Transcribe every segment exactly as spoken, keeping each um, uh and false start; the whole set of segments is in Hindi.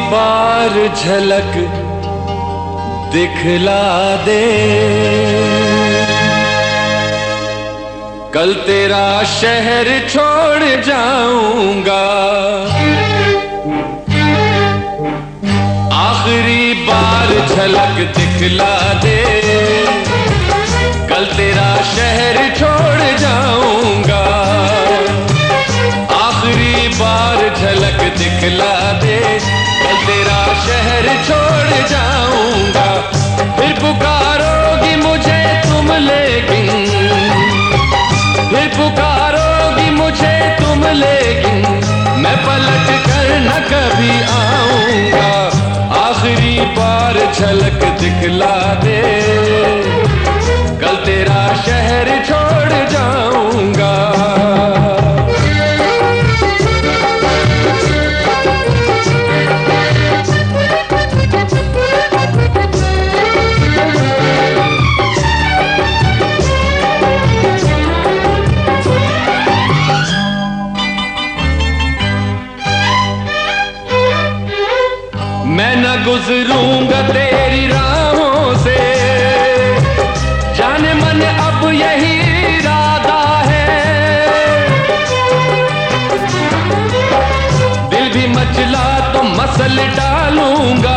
बार झलक दिखला दे, कल तेरा शहर छोड़ जाऊंगा। आखिरी बार झलक दिखला दे, कल तेरा शहर छोड़ जाऊंगा। आखिरी बार झलक दिखला दे, कल तेरा शहर छोड़ जाऊंगा। फिर पुकारोगी मुझे तुम लेकिन, फिर पुकारोगी मुझे तुम लेकिन, मैं पलट कर न कभी आऊंगा। आखिरी बार झलक दिखला दे, कल तेरा शहर छोड़ जाऊंगा। मैं न गुजरूंगा तेरी राहों से, जाने मन अब यही इरादा है। दिल भी मचला तो मसल डालूंगा,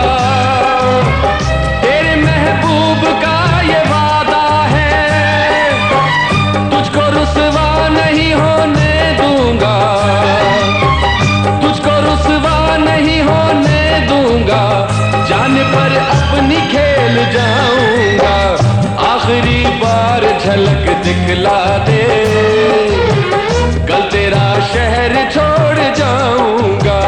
तेरे महबूब का ये वादा है। तुझको रुसवा नहीं होने दूंगा, तुझको रुसवा नहीं होने दूंगा। जान पर अपनी खेल जाऊंगा। आखिरी बार झलक दिखला दे, कल तेरा शहर छोड़ जाऊंगा।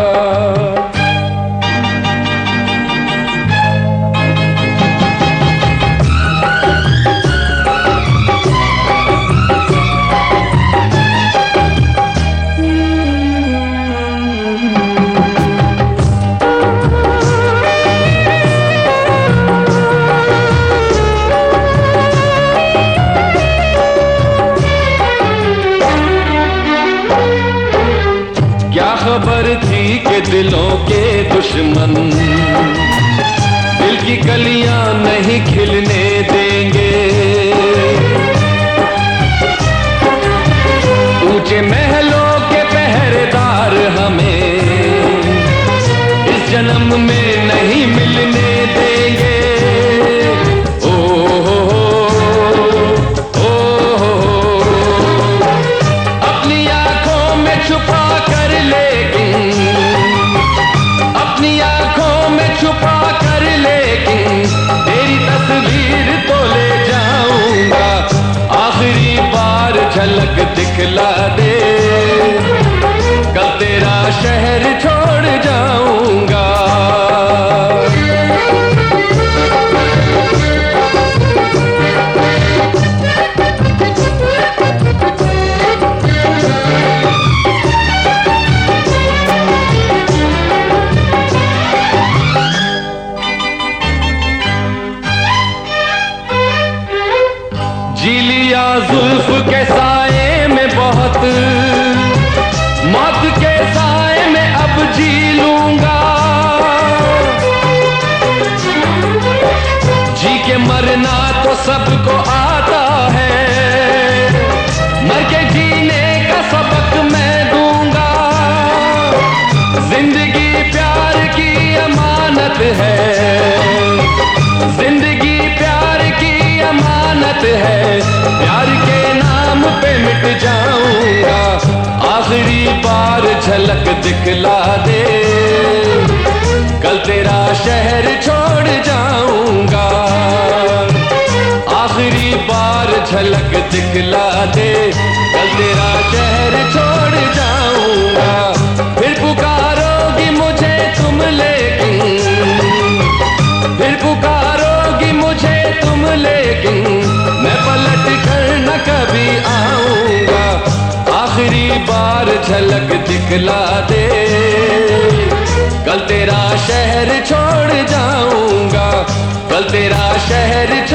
खबर थी कि दिलों के दुश्मन दिल की कलियां नहीं खिलने देंगे। ऊंचे महलों के पहरेदार हमें इस जन्म में नहीं मिलने देंगे। ओ हो हो, ओ हो, अपनी आंखों में छुपा कर लेकिन, अपनी आंखों में छुपा कर लेकिन, तेरी तस्वीर तो ले जाऊंगा। आखिरी बार झलक दिखला दे, कल तेरा शहर छोड़ जाऊंगा। जी लिया जुल्फ के साए में बहुत, मौत के साए में अब जी लूंगा। जी के मरना तो सबको आता है, मर के जीने का सबक मैं दूंगा। जिंदगी प्यार की अमानत है, जिंदगी प्यार की अमानत है। प्यार के नाम पे मिट जाऊंगा। आखिरी बार झलक दिखला दे, कल तेरा शहर छोड़ जाऊंगा। आखिरी बार झलक दिखला दे, कल तेरा शहर छोड़ जाऊंगा। फिर पुकारोगी मुझे तुम लेकिन, फिर पुकारोगी मुझे तुम लेकिन, मैं पलट कर न कभी आऊंगा। आखिरी बार झलक दिखला दे, कल तेरा शहर छोड़ जाऊंगा। कल तेरा शहर